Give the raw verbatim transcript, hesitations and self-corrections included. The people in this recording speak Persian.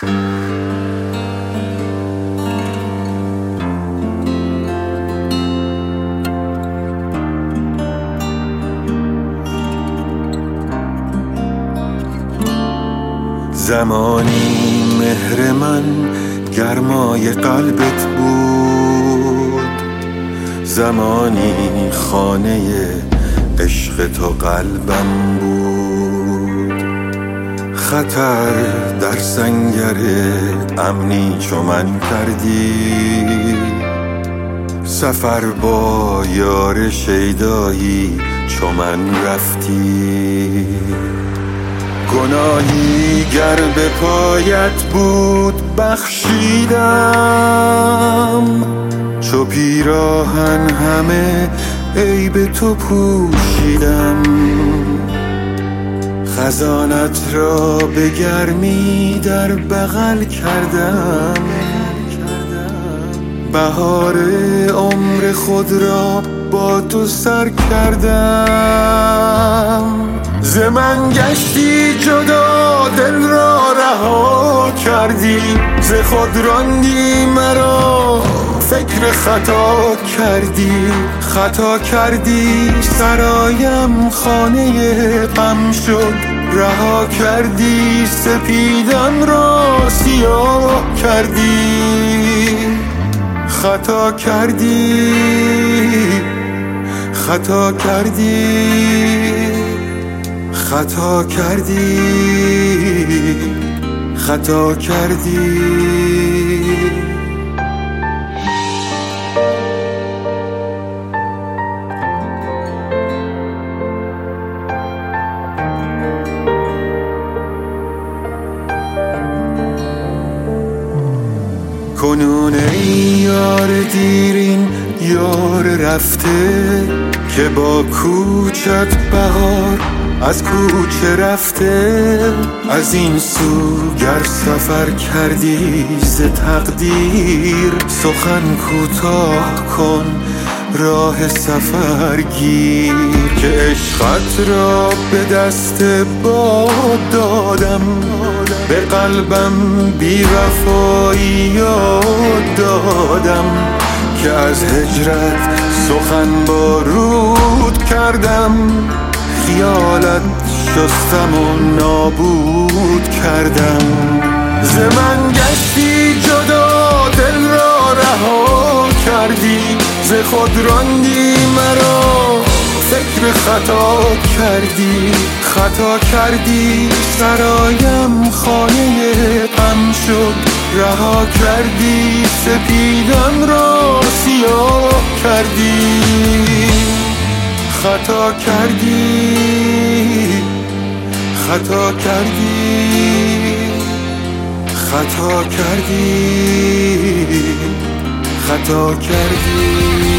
زمانی مهر من گرمای قلبت بود، زمانی خانه عشق تو قلبم بود. خطر در سنگر امنی چو من کردی، سفر با یار شیدایی چو من رفتی. گناهی گر به پایت بود بخشیدم، چو پیراهن همه عیب تو پوشیدم. خزانت را به گرمی در بغل کردم، بهار عمر خود را با تو سر کردم. ز من گشتی جدا دل را رها کردی، ز خود راندی مرا فکر خطا کردی. خطا کردی سرایم خانه غم شد، رها کردی سپیدم را سیاه کردی. خطا کردی خطا کردی خطا کردی خطا کردی. کنون ای یار دیرین یار رفته، که با کوچت بهار از کوچه رفته. از این سو گر سفر کردی ز تقدیر، سخن کوتاه کن راه سفر گیر. که عشقت را به دست باد دادم، به قلبم بی وفایی یاد دادم. که از هجرت سخن بارود کردم، خیالت شستم و نابود کردم. ز من گشتی جدا دل را رها کردی، ز خود راندی مرا فکر خطا کردی. خطا کردی سرایم خانه غم شد، رها کردی سپیدم را سیاه کردی. خطا کردی خطا کردی خطا کردی خطا کردی.